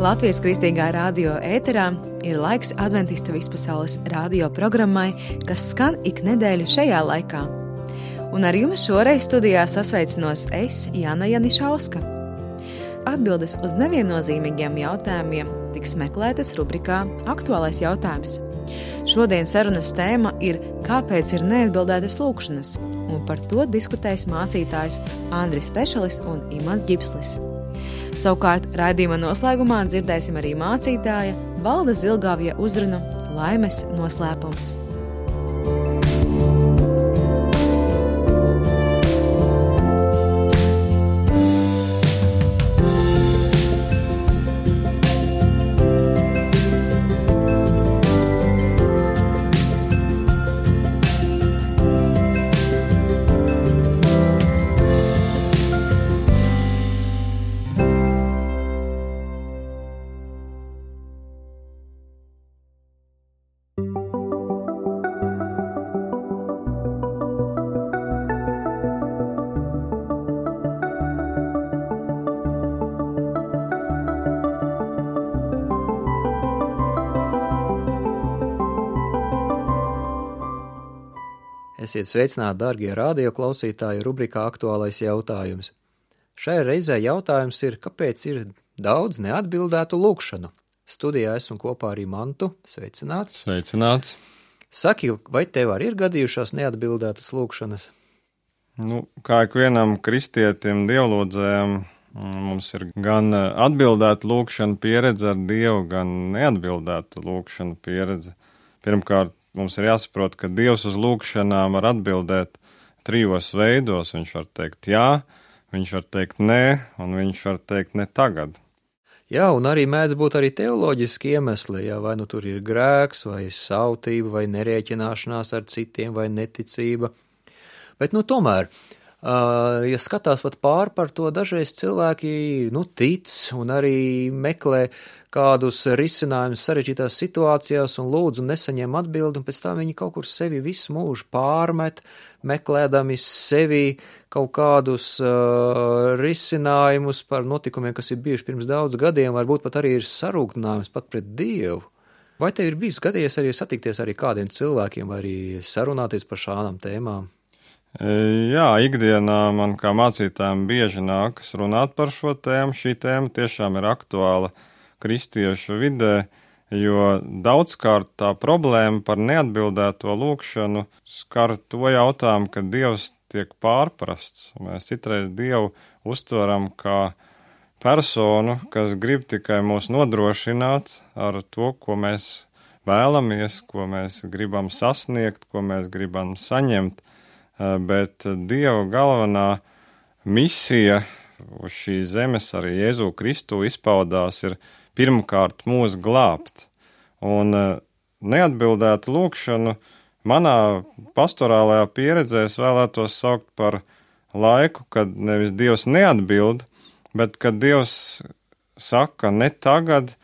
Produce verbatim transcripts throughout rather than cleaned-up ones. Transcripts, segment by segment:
Latvijas Kristīgā radio ēterā ir laiks Adventistu vispasaules radio programmai, kas skan ik nedēļu šajā laikā. Un ar jums šoreiz studijā sasveicinos es, Jāna Janišauska. Atbildes uz neviennozīmīgiem jautājumiem tiks meklētas rubrikā Aktuālais jautājums. Šodien sarunas tēma ir Kāpēc ir neatbildētas lūkšanas, un par to diskutēs mācītājs Andris Pešalis un Imants Ģipslis. Savukārt, raidījuma noslēgumā dzirdēsim arī mācītāja Valda Zilgāvja uzrunu Laimes noslēpums. Esiet sveicināti, dārgie radioklausītāji, rubrikā Aktuālais jautājums. Šajā reizē jautājums ir, kāpēc ir daudz neatbildētu lūkšanu? Studijā esmu kopā ar Imantu. Sveicināts. Sveicināts. Saki, vai tev arī ir gadījušās neatbildētas lūkšanas? Nu, kā ikvienam kristietim, dievlūdzējam, mums ir gan atbildēta lūkšana pieredze ar Dievu, gan neatbildēta lūkšana pieredze. Pirmkārt, mums ir jāsaprot, ka Dievs uz lūkšanām var atbildēt trijos veidos. Viņš var teikt jā, viņš var teikt nē, un viņš var teikt ne tagad. Jā, un arī mēdz būt arī teoloģiski iemesli, jā, vai nu tur ir grēks, vai sautība, vai nerēķināšanās ar citiem, vai neticība. Bet, nu, tomēr, uh, ja skatās pat pār par to, dažreiz cilvēki, nu, tic un arī meklē kādus risinājumus sarežģītās situācijās un lūdzu nesaņem atbildi, un pēc tam viņi kaut kur sevi visu mūžu pārmet, meklēdami sevi kaut kādus uh, risinājumus par notikumiem, kas ir bijuši pirms daudz gadiem, varbūt pat arī ir sarūktinājums pat pret Dievu. Vai tev ir bijis gadījies arī satikties arī kādiem cilvēkiem, vai arī sarunāties par šādām tēmām? Jā, ikdienā man kā mācītājiem bieži nākas runāt par šo tēmu. Šī tēma tiešām ir aktuāla kristiešu vidē, jo daudzkārt tā problēma par neatbildēto lūkšanu skar to jautājumu, ka Dievs tiek pārprasts. Mēs citreiz Dievu uztveram kā personu, kas grib tikai mūs nodrošināt ar to, ko mēs vēlamies, ko mēs gribam sasniegt, ko mēs gribam saņemt, bet Dieva galvenā misija uz šīs zemes arī Jēzu Kristu izpaudās ir pirmkārt mūs glābt. Un neatbildētu lūkšanu manā pastorālajā pieredzē es vēlētos saukt par laiku, kad nevis Dievs neatbild, bet kad Dievs saka ne tagad,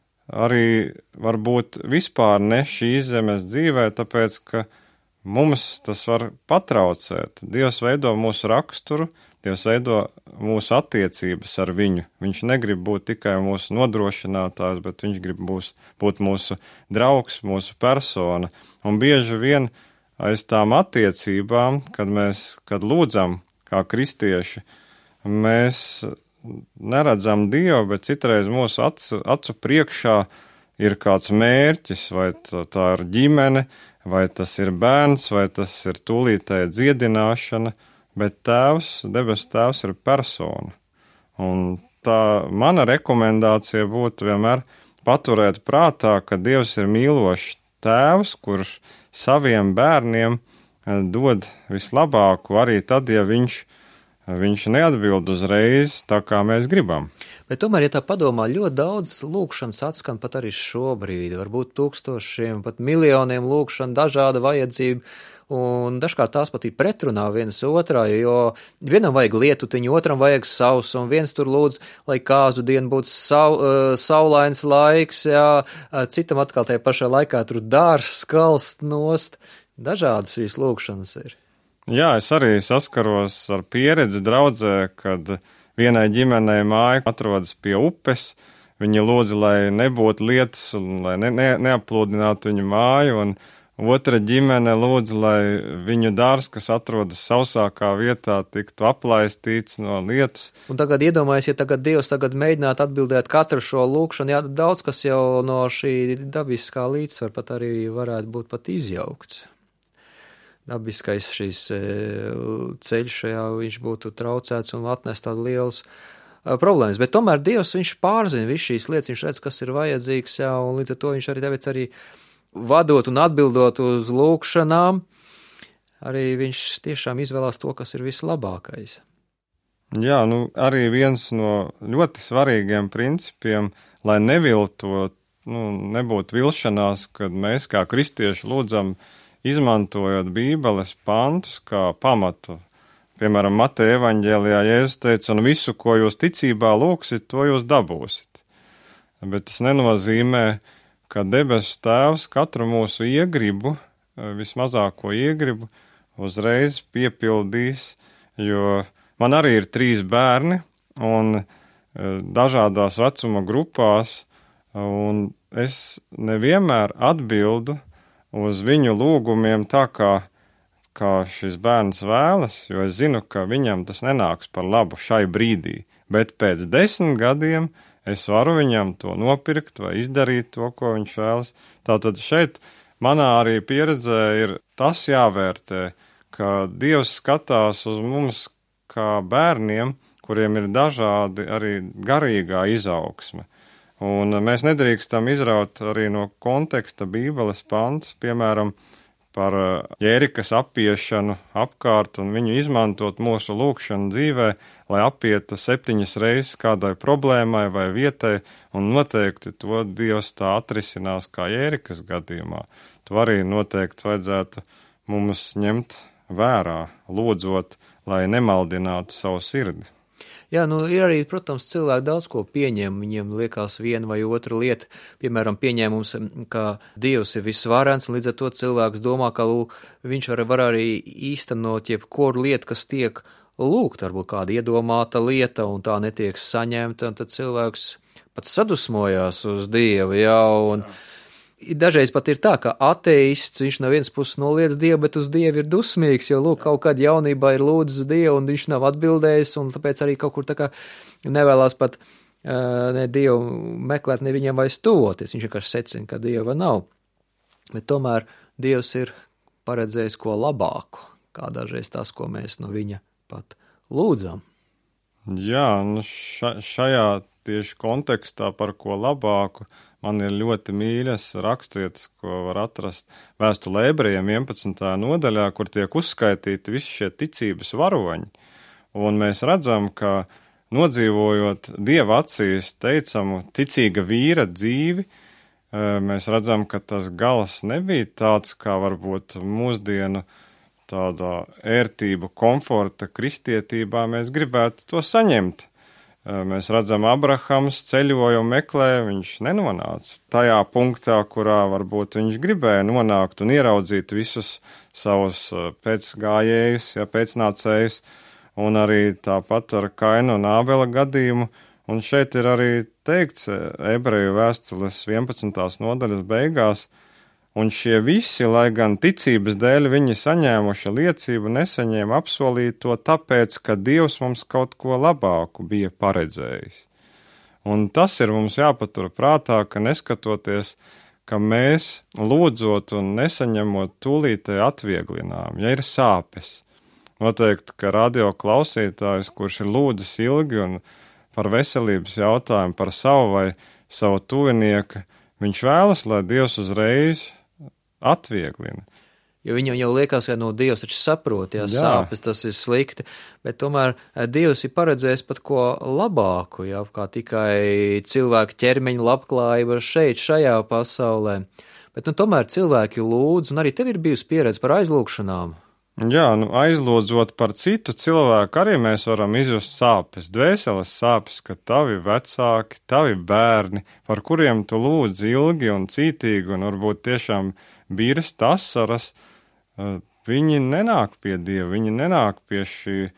arī varbūt vispār ne šīs zemes dzīvē, tāpēc, ka mums tas var patraucēt. Dievs veido mūsu raksturu, Dievs veido mūsu attiecības ar viņu. Viņš negrib būt tikai mūsu nodrošinātājs, bet viņš grib būs, būt mūsu draugs, mūsu persona. Un bieži vien aiz tām attiecībām, kad mēs, kad lūdzam kā kristieši, mēs neredzam Dievu, bet citreiz mūsu acu, acu priekšā ir kāds mērķis, vai tā, tā ir ģimene, vai tas ir bērns, vai tas ir tūlītēja dziedināšana, bet Tēvs, debes Tēvs ir persona. Un tā mana rekomendācija būtu vienmēr paturēt prātā, ka Dievs ir mīlošs Tēvs, kurš saviem bērniem dod vislabāko arī tad, ja viņš, viņš neatbild uzreiz tā, kā mēs gribam. Bet tomēr, ja tā padomā, ļoti daudz lūkšanas atskan pat arī šobrīd, varbūt tūkstošiem, pat miljoniem lūkšanu, dažāda vajadzība, un dažkārt tās pat ir pretrunā vienas otrā, jo vienam vajag lietutiņu, otram vajag sausu, un viens tur lūdz, lai kāzu dienu būtu sau, uh, saulains laiks, jā, citam atkal tajā pašā laikā tur dārs skalst nost. Dažādas šīs lūkšanas ir. Jā, es arī saskaros ar pieredzi draudzē, kad vienai ģimenei māja atrodas pie upes, viņi lūdza, lai nebūtu lietus, lai ne, ne, neaplūdinātu viņu māju, un otra ģimene lūdza, lai viņu dārs, kas atrodas sausākā vietā, tiktu aplaistīts no lietus. Un tagad iedomājies, ja tagad Dievs tagad mēģinātu atbildēt katru šo lūkšanu, jā, daudz kas jau no šī dabiskā līdzsvara pat arī varētu būt pat izjaukts. Dabiskais šīs ceļš, jā, viņš būtu traucēts un atnest tādu liels problēmas. Bet tomēr Dievs, viņš pārzina visu šīs lietas, viņš redz, kas ir vajadzīgs, jā, un līdz ar to viņš arī tāpēc arī vadot un atbildot uz lūkšanām, arī viņš tiešām izvēlās to, kas ir vislabākais. Jā, nu arī viens no ļoti svarīgiem principiem, lai neviltot, nu, nebūtu vilšanās, kad mēs kā kristieši lūdzam, izmantojot Bībeles pantus kā pamatu. Piemēram, Mateja evaņģēlijā Jēzus teica, un visu, ko jūs ticībā lūksit, to jūs dabūsit. Bet tas nenozīmē, ka debesu Tēvs katru mūsu iegribu, vismazāko iegribu, uzreiz piepildīs, jo man arī ir trīs bērni un dažādās vecuma grupās, un es nevienmēr atbildu uz viņu lūgumiem tā, kā, kā šis bērns vēlas, jo es zinu, ka viņam tas nenāks par labu šai brīdī, bet pēc desmit gadiem es varu viņam to nopirkt vai izdarīt to, ko viņš vēlas. Tātad šeit manā arī pieredzē ir tas jāvērtē, ka Dievs skatās uz mums kā bērniem, kuriem ir dažādi arī garīgā izaugsme. Un mēs nedrīkstam izraut arī no konteksta Bībeles pantus, piemēram, par Jērikas apiešanu apkārt un viņu izmantot mūsu lūkšanu dzīvē, lai apietu septiņas reizes kādai problēmai vai vietai, un noteikti to Dievs tā atrisinās kā Jērikas gadījumā. To arī noteikti vajadzētu mums ņemt vērā, lūdzot, lai nemaldinātu savu sirdi. Jā, nu ir arī, protams, cilvēki daudz ko pieņem, viņiem liekas viena vai otra lieta, piemēram, pieņēmums, ka Dievs ir visvarens, un līdz ar to cilvēks domā, ka lūk, viņš var, var arī īstenot jebkuru lietu, kas tiek lūgt, varbūt kāda iedomāta lieta, un tā netiek saņemta, un tad cilvēks pat sadusmojās uz Dievu, jā, un jā. Dažreiz pat ir tā, ka ateists, viņš no vienas puses noliedz Dievu, bet uz Dievu ir dusmīgs, jo, lūk, kaut kādā jaunībā ir lūdzis Dievu, un viņš nav atbildējis, un tāpēc arī kaut kur tā kā nevēlās pat uh, ne Dievu meklēt, ne viņiem vairs tuvoties. Viņš vienkārši secina, ka Dieva nav. Bet tomēr Dievs ir paredzējis ko labāku, kā dažreiz tas, ko mēs no viņa pat lūdzam. Jā, nu ša, šajā tieši kontekstā par ko labāku man ir ļoti mīļas raksturietas, ko var atrast vēstulē ebrejiem vienpadsmitajā nodaļā, kur tiek uzskaitīti visi šie ticības varoņi. Un mēs redzam, ka nodzīvojot Dieva acīs teicamu ticīga vīra dzīvi, mēs redzam, ka tas gals nebija tāds, kā varbūt mūsdienu tādā ērtību, komforta, kristietībā mēs gribētu to saņemt. Mēs redzam, Abrahams ceļoja un meklē, viņš nenonāca tajā punktā, kurā varbūt viņš gribēja nonākt un ieraudzīt visus savus pēcgājējus, ja pēcnācējus, un arī tāpat ar Kainu un Ābela gadījumu. Un šeit ir arī teikts ebreju vēstules vienpadsmitās nodaļas beigās, un šie visi, lai gan ticības dēļ viņi saņēmuši liecību, nesaņēma apsolīto, tāpēc, ka Dievs mums kaut ko labāku bija paredzējis. Un tas ir mums jāpatur prātā, ka neskatoties, ka mēs lūdzot un nesaņemot tūlītēji atvieglinājumu, ja ir sāpes, noteikti, ka radio klausītājs, kurš ir lūdzis ilgi un par veselības jautājumu, par savu vai savu tuvinieka, viņš vēlas, lai Dievs uzreiz atvieglina. Jo viņam jau liekas, ka no Dievs taču saprot, jā, jā, sāpes, tas ir slikti, bet tomēr Dievs ir paredzējis pat ko labāku, jā, kā tikai cilvēku ķermeņa labklājība šeit, šajā pasaulē. Bet nu tomēr cilvēki lūdz, un arī tev ir bijusi pieredze par aizlūgšanām. Jā, nu aizlūdzot par citu cilvēku, arī mēs varam izjust sāpes, dvēseles sāpes, ka tavi vecāki, tavi bērni, par kuriem tu lūdz ilgi un cītīgi un varbūt tiešām bīras asaras, viņi nenāk pie Dieva, viņi nenāk pie šī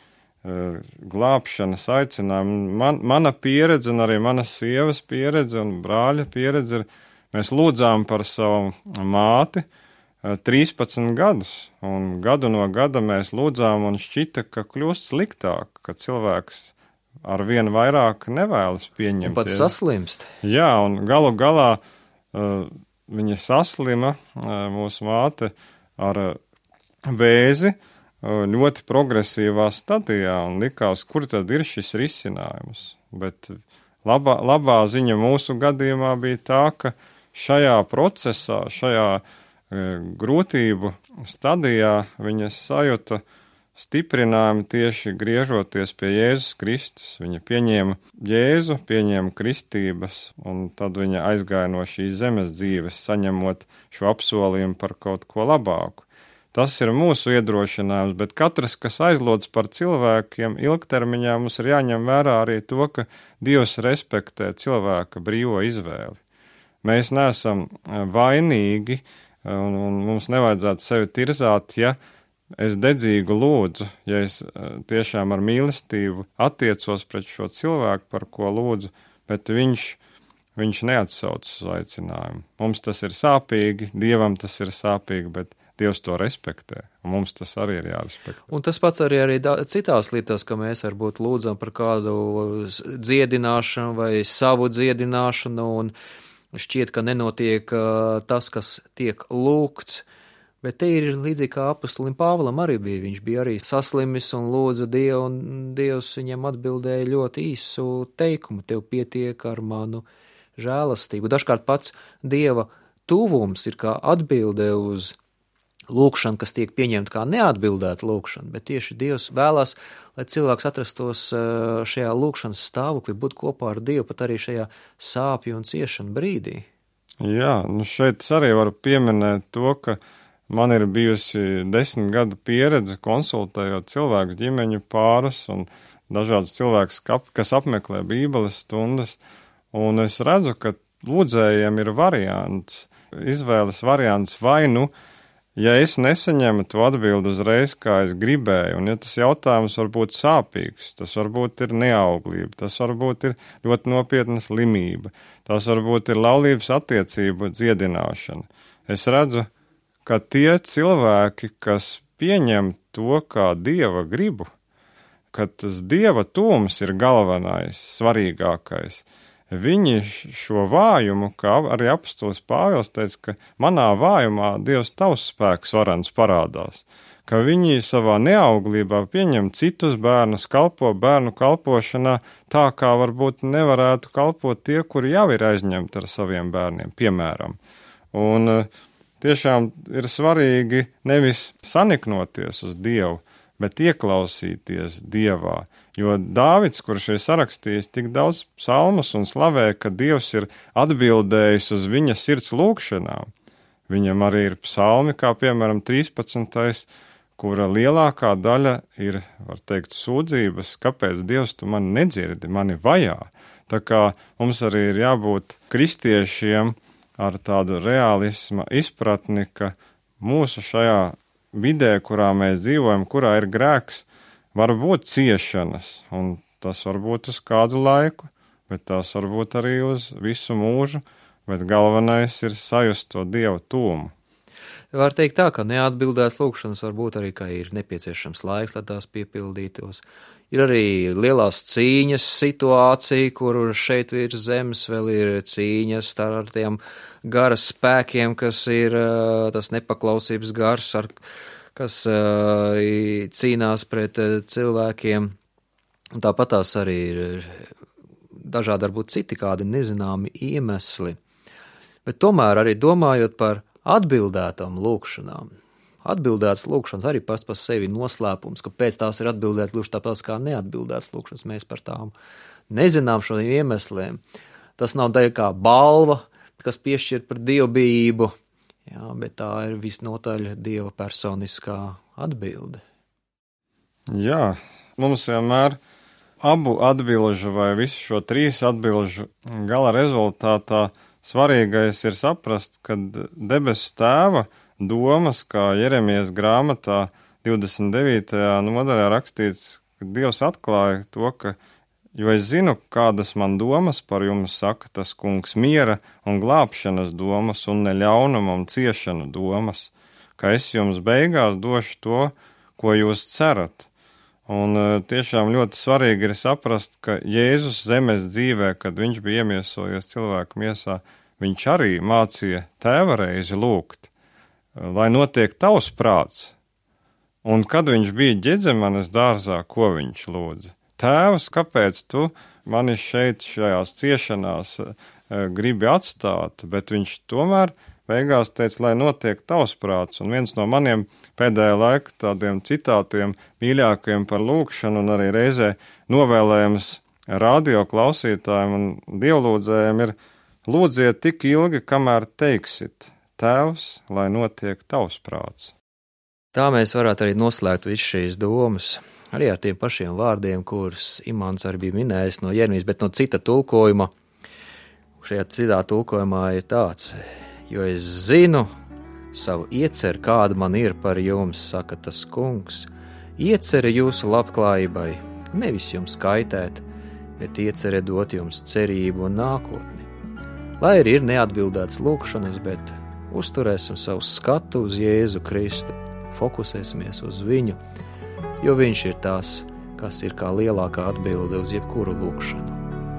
glābšanas aicinājumu. Man, mana pieredze un arī mana sievas pieredze un brāļa pieredze ir, mēs lūdzām par savu māti trīspadsmit gadus, un gadu no gada mēs lūdzām un šķita, ka kļūst sliktāk, ka cilvēks ar vien vairāk nevēlas pieņemt. Un pat saslimst. Jā, un galu galā uh, viņa saslima, uh, mūsu māte, ar uh, vēzi, ļoti progresīvā stadijā, un likās, kur tad ir šis risinājums. Bet labā, labā ziņa mūsu gadījumā bija tā, ka šajā procesā, šajā e, grūtību stadijā viņa sajuta stiprinājumu tieši griežoties pie Jēzus Kristus. Viņa pieņēma Jēzu, pieņēma kristības, un tad viņa aizgāja no šīs zemes dzīves, saņemot šo apsolījumu par kaut ko labāku. Tas ir mūsu iedrošinājums, bet katrs, kas aizlūdz par cilvēkiem, ilgtermiņā mums ir jāņem vērā arī to, ka Dievs respektē cilvēka brīvo izvēli. Mēs neesam vainīgi, un, un mums nevajadzētu sevi tirzāt, ja es dedzīgi lūdzu, ja es tiešām ar mīlestību attiecos pret šo cilvēku, par ko lūdzu, bet viņš, viņš neatsaucas uz aicinājumu. Mums tas ir sāpīgi, Dievam tas ir sāpīgi, bet Dievs to respektē, un mums tas arī ir jārespektē. Un tas pats arī, arī da, citās lietās, ka mēs varbūt lūdzam par kādu dziedināšanu vai savu dziedināšanu, un šķiet, ka nenotiek uh, tas, kas tiek lūgts, bet te ir līdzīgi kā apostolim Pāvilam arī bija. Viņš bija arī saslimis un lūdza Dievu, un Dievs viņam atbildēja ļoti īsu teikumu: tev pietiek ar manu žēlastību. Dažkārt pats Dieva tuvums ir kā atbilde uz lūkšana, kas tiek pieņemta kā neatbildēta lūkšana, bet tieši Dievs vēlās, lai cilvēks atrastos šajā lūkšanas stāvoklī, būt kopā ar Dievu pat arī šajā sāpju un ciešanu brīdī. Jā, nu šeit arī varu pieminēt to, ka man ir bijusi desmit gadu pieredze konsultējot cilvēkus, ģimeņu pārus un dažādus cilvēkus, kas apmeklē Bībeles stundas, un es redzu, ka lūdzējiem ir variants, izvēles variants vai nu, ja es nesaņemu to atbildi uzreiz, kā es gribēju, un ja tas jautājums var būt sāpīgs, tas varbūt ir neauglība, tas varbūt ir ļoti nopietna slimība, tas varbūt ir laulības attiecību dziedināšana. Es redzu, ka tie cilvēki, kas pieņem to kā Dieva gribu, ka tas Dieva tūms ir galvenais, svarīgākais, viņi šo vājumu, kā arī apostolis Pāvils teica, ka manā vājumā Dievs tavs spēks varens parādās, ka viņi savā neauglībā pieņem citus bērnus, kalpo bērnu kalpošanā tā, kā varbūt nevarētu kalpot tie, kuri jau ir aizņemti ar saviem bērniem, piemēram. Un tiešām ir svarīgi nevis saniknoties uz Dievu, bet ieklausīties Dievā. Jo Dāvids, kurš ir sarakstījis tik daudz psalmus un slavē, ka Dievs ir atbildējis uz viņa sirds lūgšanām, viņam arī ir psalmi, kā piemēram trīspadsmitais, kura lielākā daļa ir, var teikt, sūdzības, kāpēc Dievs tu mani nedzirdi, mani vajā. Tā kā mums arī ir jābūt kristiešiem ar tādu realisma izpratni, ka mūsu šajā vidē, kurā mēs dzīvojam, kurā ir grēks, var būt ciešanas, un tas var būt uz kādu laiku, bet tās var būt arī uz visu mūžu, bet galvenais ir sajust to Dieva tūmu. Var teikt tā, ka neatbildētas lūkšanas var būt arī, ka ir nepieciešams laiks, lai tās piepildītos. Ir arī lielās cīņas situācija, kur šeit virs zemes vēl ir cīņas ar tiem garas spēkiem, kas ir tas nepaklausības gars, ar kas uh, cīnās pret uh, cilvēkiem. Un tāpat tās arī ir dažādi varbūt citi kādi nezināmi iemesli. Bet tomēr arī domājot par atbildētām lūkšanām. Atbildētas lūkšanas arī pats par sevi noslēpums, ka pēc tās ir atbildētas lūkšanas tāpēc kā neatbildētas lūkšanas. Mēs par tām nezinām šo iemesliem. Tas nav daļa kā balva, kas piešķir par dievbijību. Jā, bet tā ir visnotaļ Dieva personiskā atbilde. Jā, mums vienmēr abu atbilžu vai visu šo trīs atbilžu gala rezultātā svarīgais ir saprast, ka debesu tēva domas, kā Jeremijas grāmatā divdesmit devītajā nodaļā rakstīts, Dievs atklāja to, ka, jo es zinu, kādas man domas par jums saka tas kungs, miera un glābšanas domas un ne ļaunuma un ciešanu domas, ka es jums beigās došu to, ko jūs cerat. Un tiešām ļoti svarīgi ir saprast, ka Jēzus zemes dzīvē, kad viņš bija iemiesojies cilvēku miesā, viņš arī mācīja tēva reizi lūgt, lai notiek tavs prāts. Un kad viņš bija Ģedzemanes dārzā, ko viņš lūdza? Tēvs, kāpēc tu mani šeit šajās ciešanās gribi atstāt, bet viņš tomēr beigās teica, lai notiek tavs prāts, un viens no maniem pēdējā laika tādiem citātiem mīļākajiem par lūkšanu un arī reizē novēlējums radio klausītājiem un dievlūdzējiem ir lūdziet tik ilgi, kamēr teiksit, Tēvs, lai notiek tavs prāts. Tā mēs varētu arī noslēgt visu šīs domas, arī ar tiem pašiem vārdiem, kurus Imants arī bija minējis no Jeremijas, bet no cita tulkojuma. Šajā citā tulkojumā ir tāds: jo es zinu savu ieceru, kāda man ir par jums, saka tas kungs, ieceri jūsu labklājībai, nevis jums kaitēt, bet ieceri dot jums cerību un nākotni. Lai arī ir neatbildēts lūkšanas, bet uzturēsim savu skatu uz Jēzu Kristu, fokusēsimies uz viņu, jo viņš ir tās, kas ir kā lielākā atbilde uz jebkuru lūkšanu.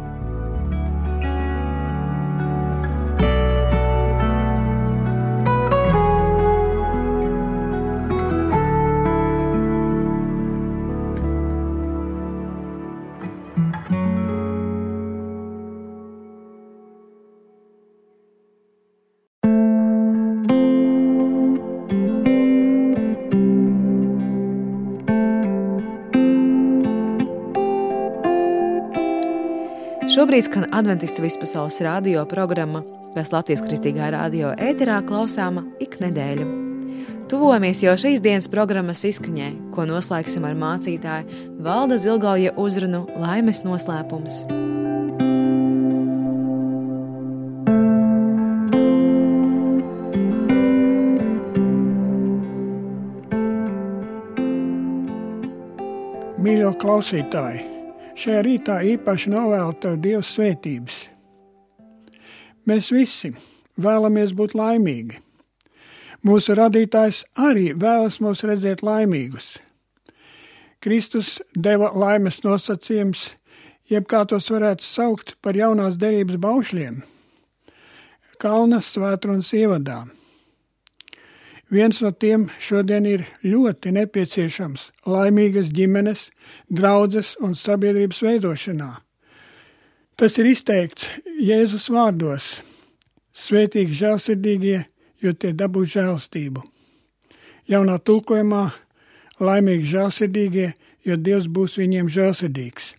Šobrīd skan Adventistu vispasaules radio programma, kas Latvijas Kristīgā radio ēterā klausāma ik nedēļu. Tuvojamies jau šīs dienas programmas izskaņai, ko noslēgsim ar mācītāju Valda Zilgauja uzrunu Laimes noslēpums. Mīļo klausītāji! Šajā rītā īpaši novēlu tev Dieva svētības. Mēs visi vēlamies būt laimīgi. Mūsu radītājs arī vēlas mūs redzēt laimīgus. Kristus deva laimes nosacījums, jeb kā tos varētu saukt par jaunās derības baušļiem, Kalna svētrunas ievadā. Viens no tiem šodien ir ļoti nepieciešams laimīgas ģimenes, draudzes un sabiedrības veidošanā. Tas ir izteikts Jēzus vārdos: svētīgi žēlsirdīgie, jo tie dabūs žēlstību. Jaunā tulkojumā: laimīgi žēlsirdīgie, jo Dievs būs viņiem žēlsirdīgs.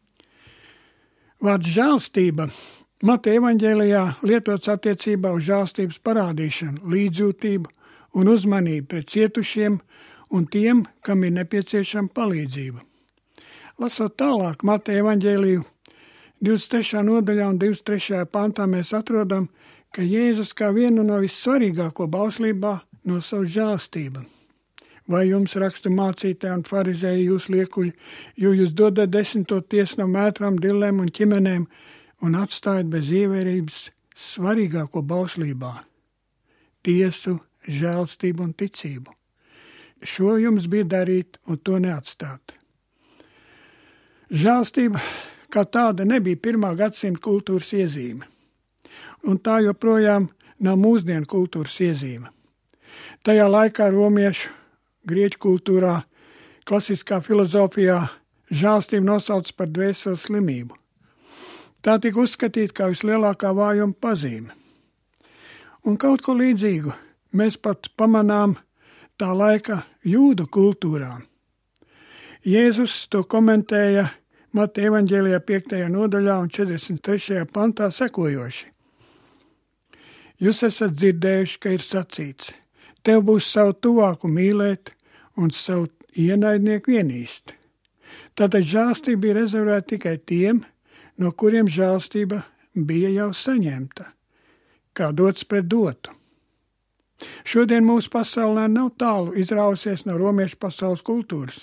Vārds žēlstība Mateja evaņģēlijā lietots attiecībā uz žēlstības parādīšanu, līdzjūtību un uzmanību pret cietušiem un tiem, kam ir nepieciešama palīdzība. Lasot tālāk Mateja evaņģēliju divdesmit trešajā nodaļā un divdesmit trešajā pantā, mēs atrodam, ka Jēzus kā vienu no vissvarīgāko bauslībā nosauc žēlstību. Vai jums, rakstu mācītāji un farizēji, jūs liekuļi, jo jūs dodat desmito tiesu no mētrām, dillēm un ķimenēm un atstājat bez ievērības svarīgāko bauslībā – tiesu, žēlstību un ticību. Šo jums bija darīt un to neatstāt. Žēlstība kā tāda nebija pirmā gadsimta kultūras iezīme, un tā joprojām nav mūsdienu kultūras iezīme. Tajā laikā romiešu, grieķu kultūrā, klasiskā filozofijā žēlstību nosauc par dvēseles slimību. Tā tika uzskatīta kā vislielākā vājuma pazīme. Un kaut ko līdzīgu mēs pat pamanām tā laika jūdu kultūrā. Jēzus to komentēja Mateja evaņģēlijā piektajā nodaļā un četrdesmit trešajā pantā sekojoši. Jūs esat dzirdējuši, ka ir sacīts: tev būs savu tuvāku mīlēt un savu ienaidnieku ienīst. Tātad žēlstība bija rezervēta tikai tiem, no kuriem žēlstība bija jau saņemta, kā dots pret dotu. Šodien mūsu pasaulē nav tālu izrausies no romiešu pasaules kultūras,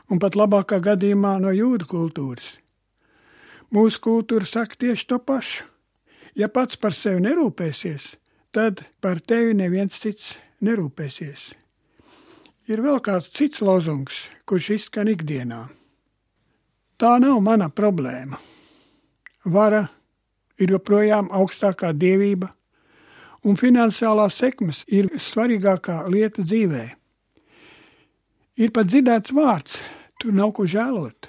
un pat labākā gadījumā no jūdu kultūras. Mūsu kultūra saka tieši to pašu. Ja pats par sevi nerūpēsies, tad par tevi neviens cits nerūpēsies. Ir vēl kāds cits lozungs, kurš izskan ikdienā. Tā nav mana problēma. Vara ir joprojām augstākā dievība, un finansiālās sekmes ir svarīgākā lieta dzīvē. Ir pat dzirdēts vārds, tur nav ko žēlot.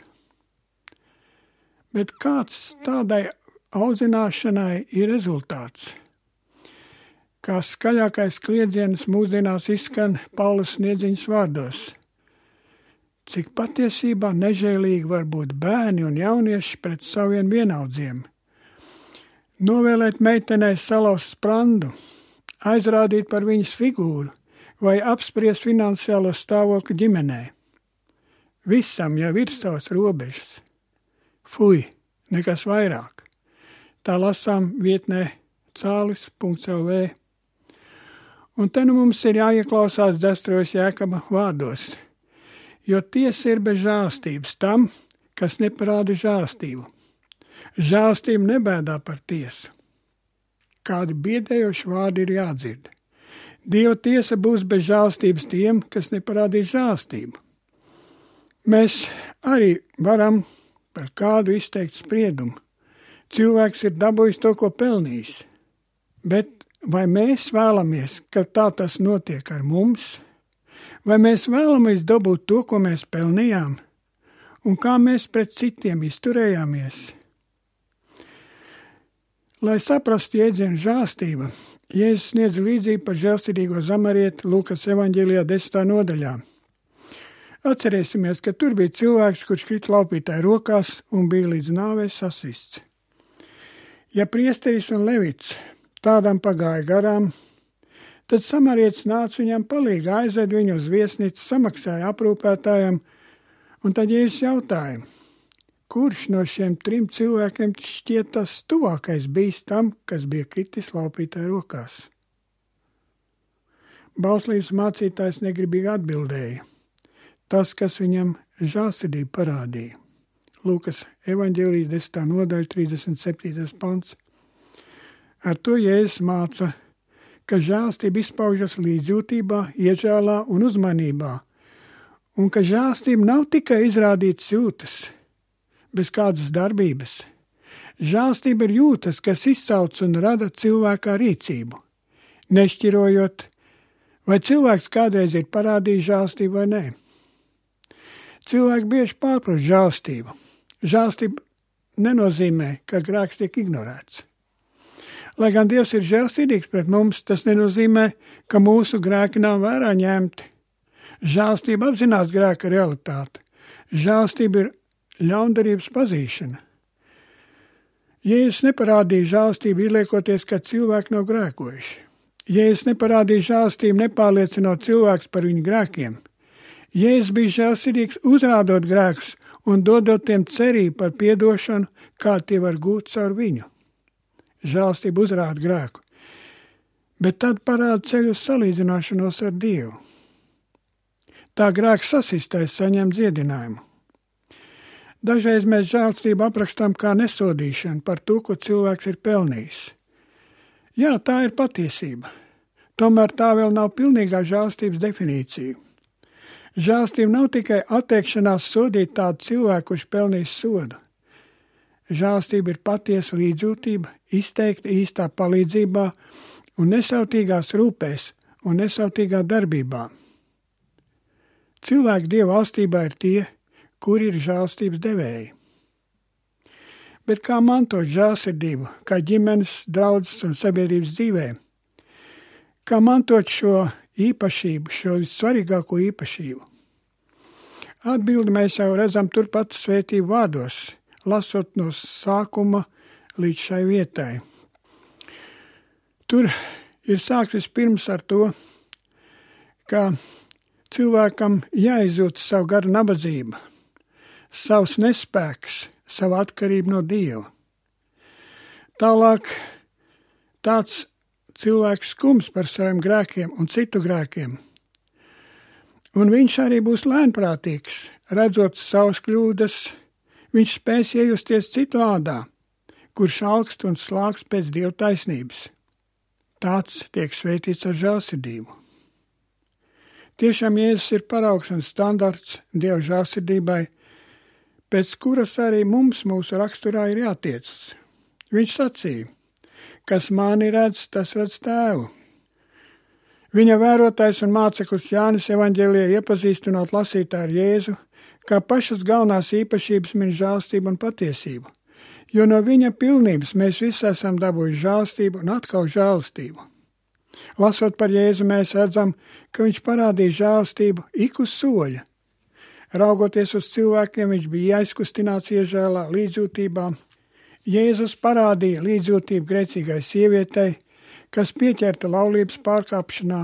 Bet kāds tādai audzināšanai ir rezultāts? Kā skaļākais kliedziens mūsdienās izskan Paulas Sniedziņas vārdos. Cik patiesībā nežēlīgi var būt bērni un jaunieši pret saviem vienaudziem. Novēlēt meitenei salauzt sprandu, aizrādīt par viņas figūru vai apspriest finansiālo stāvokli ģimenē. Visam jau ir savas robežas. Fui, nekas vairāk. Tā lasām vietnē cālis punkts el vē. Un te nu mums ir jāieklausās Dzestrojas Jēkaba vārdos, jo tiesa ir bez žēlstības tam, kas neparāda žēlstību. Žēlstība nebēdā par tiesu. Kādi biedējoši vārdi ir jādzird. Dieva tiesa būs bez žēlstības tiem, kas neparādīs žēlstību. Mēs arī varam par kādu izteikt spriedumu. Cilvēks ir dabūjis to, ko pelnījis. Bet vai mēs vēlamies, ka tā tas notiek ar mums? Vai mēs vēlamies dabūt to, ko mēs pelnījām? Un kā mēs pret citiem izturējāmies? Lai saprastu jēdzienu žēlstība, Jēzus sniedz līdzību par žēlsirdīgo zamarieti Lūkas evaņģēlijā desmitā nodaļā. Atcerēsimies, ka tur bija cilvēks, kurš krita laupītāja rokās un bija līdz nāvei sasists. Ja priesteris un levits tādam pagāja garām, tad samarietis nāca viņam palīgā, aizved viņu uz viesnīcu, samaksāja aprūpētājam, un tad Jēzus jautāja, kurš no šiem trim cilvēkiem šķiet tas tuvākais bijis tam, kas bija kritis laupītāja rokās? Bauslības mācītājs negribīgi atbildēja. Tas, kas viņam žēlsirdību parādīja. Lūkas evaņģēlijas desmitā nodaļa trīsdesmit septītais pants. Ar to Jēzus māca, ka žēlstība izpaužas līdzjūtībā, iežēlā un uzmanībā, un ka žēlstība nav tikai izrādītas jūtas, bez kādas darbības. Žēlstība ir jūtas, kas izsauc un rada cilvēkā rīcību, nešķirojot, vai cilvēks kādreiz ir parādījis žēlstību vai nē. Cilvēki bieži pārprot žēlstību. Žēlstība nenozīmē, ka grēks tiek ignorēts. Lai gan Dievs ir žēlsirdīgs pret mums, tas nenozīmē, ka mūsu grēki nav vērā ņemti. Žēlstība apzinās grēka realitāti. Žēlstība ir ļaundarības pazīšana. Jēzus neparādīja žēlstību izliekoties, ka cilvēki nav grēkojuši. Jēzus neparādīja žēlstību nepārliecinot cilvēkus par viņu grēkiem. Jēzus bija žēlsirdīgs uzrādot grēkus un dodot tiem cerību par piedošanu, kā tie var gūt caur viņu. Žēlstība uzrāda grēku, bet tad parāda ceļu uz salīdzināšanos ar Dievu. Tā grēka sasistais saņem dziedinājumu. Dažreiz mēs žēlstību aprakstām kā nesodīšanu par to, ko cilvēks ir pelnījis. Jā, tā ir patiesība, tomēr tā vēl nav pilnīgā žēlstības definīcija. Žēlstība nav tikai atteikšanās sodīt tādu cilvēku, kurš pelnījis sodu. Žēlstība ir patiesa līdzjūtība, izteikta īstā palīdzībā un nesautīgās rūpēs un nesautīgā darbībā. Cilvēki Dieva valstībā ir tie, kuri ir žēlstības devēji. Bet kā mantot žēlsirdību, kā ģimenes, draudzes un sabiedrības dzīvē? Kā mantot šo īpašību, šo vissvarīgāko īpašību? Atbildi mēs jau redzam turpat svētību vārdos, lasot no sākuma līdz šai vietai. Tur ir sāks vispirms ar to, ka cilvēkam jāizjūt savu garu nabadzību, savs nespēks, savu atkarību no Dieva. Tālāk tāds cilvēks skums par saviem grēkiem un citu grēkiem. Un viņš arī būs lēnprātīgs, redzot savas kļūdas, viņš spēs iejusties citu ādā, kurš augst un slāks pēc Dieva taisnības. Tāds tiek svētīts ar žēlsirdību. Tiešām Jēzus ir paraugs un standarts Dieva žēlsirdībai, pēc kuras arī mums mūsu raksturā ir jātiecas. Viņš sacīja, kas mani redz, tas redz tēvu. Viņa vērotājs un māceklis Jānis evaņģēlijā iepazīstinot lasītāju ar Jēzu, kā pašas galvenās īpašības min žēlstību un patiesību, jo no viņa pilnības mēs visi esam dabūjuši žēlstību un atkal žēlstību. Lasot par Jēzu, mēs redzam, ka viņš parādīja žēlstību ik uz soļa. Raugoties uz cilvēkiem, viņš bija aizkustināts iežēlā, līdzjūtībā. Jēzus parādīja līdzjūtību grēcīgai sievietei, kas pieķerta laulības pārkāpšanā.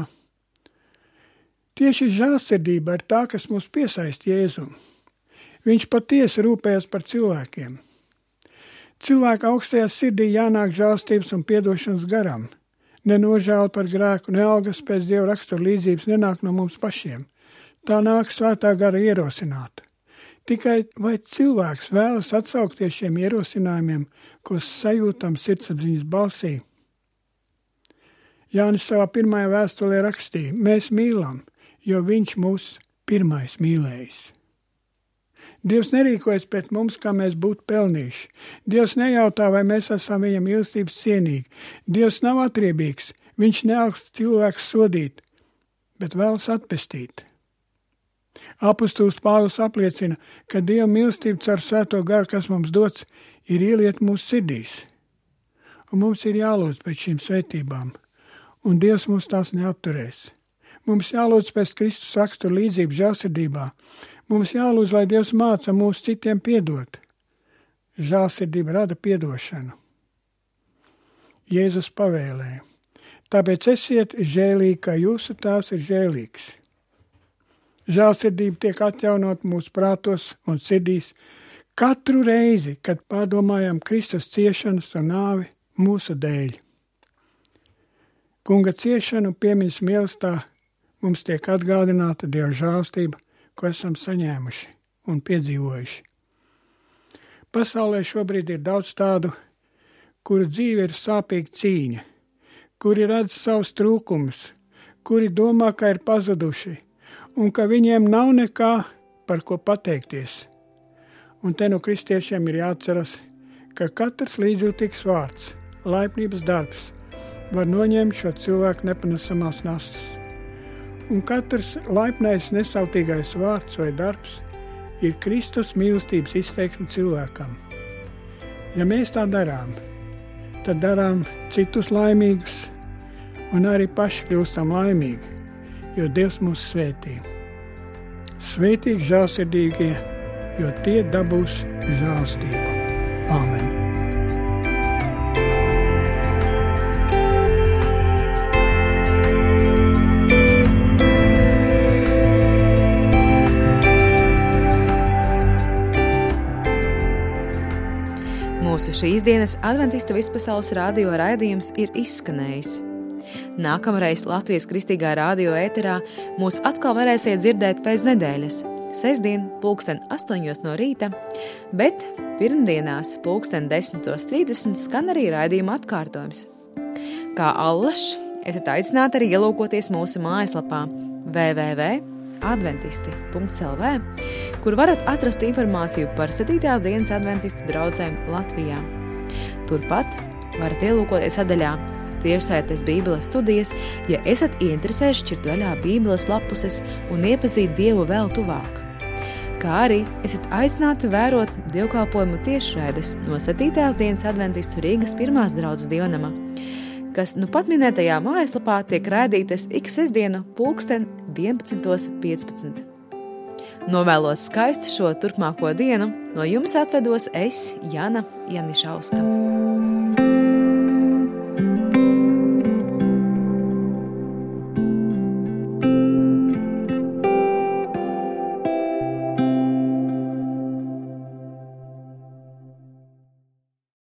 Tieši žēlsirdība ir tā, kas mūs piesaist Jēzum. Viņš patiesi rūpējas par cilvēkiem. Cilvēka augstajā sirdī jānāk žēlstības un piedošanas garam. Nenožēla par grēku, ne algas pēc Dieva rakstura līdzības nenāk no mums pašiem. Tā nāk svētā gara ierosināta. Tikai vai cilvēks vēlas atsaukties šiem ierosinājumiem, ko sajūtam sirdsapziņas balsī? Jānis savā pirmajā vēstulē rakstīja, mēs mīlam, jo viņš mūs pirmais mīlējis. Dievs nerīkojas pret mums, kā mēs būtu pelnījuši. Dievs nejautā, vai mēs esam viņa mīlestības cienīgi. Dievs nav atriebīgs, viņš neaugst cilvēks sodīt, bet vēlas atpestīt. Apostols Pāvils apliecina, ka Dieva mīlestība caur svēto garu, kas mums dots, ir ieliet mūsu sirdīs. Un mums ir jālūdz pēc šīm svētībām, un Dievs mums tās neatturēs. Mums jālūdz pēc Kristus rakstura līdzību žēlsirdībā. Mums jālūdz, lai Dievs māca mūs citiem piedot. Žēlsirdība rada piedošanu. Jēzus pavēlēja, tāpēc esiet žēlīgi, kā jūsu tēvs ir žēlīgs. Žēlsirdība tiek atjaunot mūsu prātos un sirdīs katru reizi, kad pārdomājam Kristus ciešanas un nāvi mūsu dēļ. Kunga ciešanu piemiņas mīlestā mums tiek atgādināta Dieva žēlstība, ko esam saņēmuši un piedzīvojuši. Pasaulē šobrīd ir daudz tādu, kuru dzīve ir sāpīga cīņa, kuri redz savus trūkumus, kuri domā, ka ir pazuduši un ka viņiem nav nekā, par ko pateikties. Un te no kristiešiem ir jāatceras, ka katrs līdzjūtīgs vārds, laipnības darbs var noņemt šo cilvēku nepanesamās nastas. Un katrs laipnais nesautīgais vārds vai darbs ir Kristus mīlestības izteiksme cilvēkam. Ja mēs tā darām, tad darām citus laimīgus un arī paši kļūstam laimīgi, jo Dievs mūs svētī. Svētīgi žēlsirdīgie, jo tie dabūs žēlstību. Āmen. Mūsu šīs dienas Adventistu vispasaules radio raidījums ir izskanējis. Nākamreiz Latvijas Kristīgā radio ēterā mūs atkal varēsiet dzirdēt pēc nedēļas, sestdien pulksten astoņos no rīta, bet pirmdienās pulksten desmitos trīsdesmit skan arī raidījuma atkārtojums. Kā allašs, esat aicināti arī ielūkoties mūsu mājaslapā w w w punkt adventisti punkt l v, kur varat atrast informāciju par septītās dienas adventistu draudzēm Latvijā. Turpat varat ielūkoties sadaļā tiešsaites Bībeles studijas, ja esat ieinteresējuši šķirt vaļā Bībeles lapuses un iepazīt Dievu vēl tuvāk. Kā arī esat aicināti vērot dievkalpojumu tiešraides no septītās dienas adventistu Rīgas pirmās draudzes dievnamā, kas nu pat minētajā mājaslapā tiek raidītas ik sestdienu pulksten vienpadsmitos piecpadsmit. Novēlot skaistu šo turpmāko dienu, no jums atvedos es, Jana Janišauska.